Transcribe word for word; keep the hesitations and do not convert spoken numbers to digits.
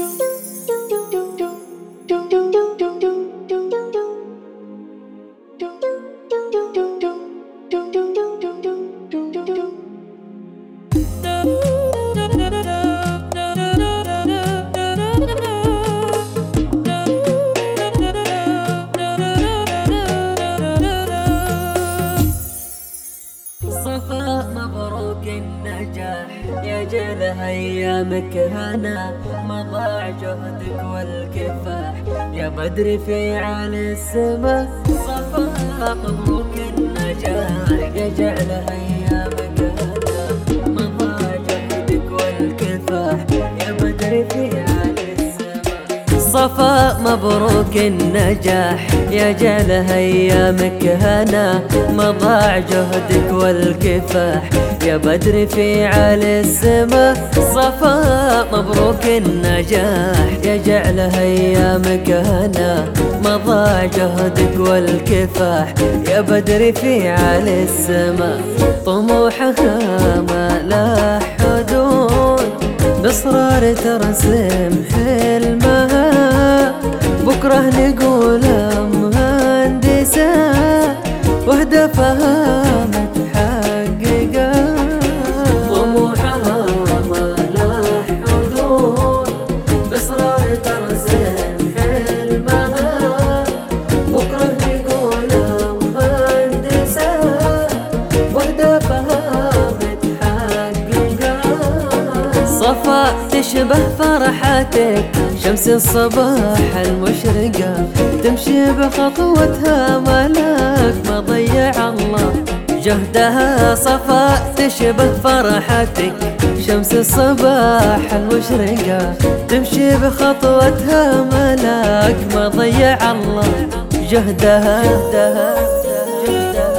صفاء مبروك النجاح يا جيل ايامك هنا، مضاع جهدك والكفاح يا بدر في عالي السما. صفاء مبروك النجاح يا جيل ايامك هنا، مضاع جهدك والكفاح يا بدر في عالي السما. صفاء مبروك النجاح يا جيل ايامك هنا، مضاع جهدك والكفاح يا بدر في عالي السما. صفاء مبروك النجاح يا جعل ايامك هنا، مضاع جهدك والكفاح يا بدر في عالي السما. طموحها ما له حدود، باصرار ترسم حلمها، بكره نقول مهندسة وهدفها متحققة. طموحها ما له حدود، باصرار ترسم حلمها، بكره نقول مهندسة وهدفها متحققة. صفاء تشبه فرحتك شمس الصباح المشرقة، تمشي بخطوتها ملاك ما ضيع الله جهدها. صفاء تشبه فرحتك شمس الصباح المشرقة، تمشي بخطوتها ملاك ما ضيع الله جهدها.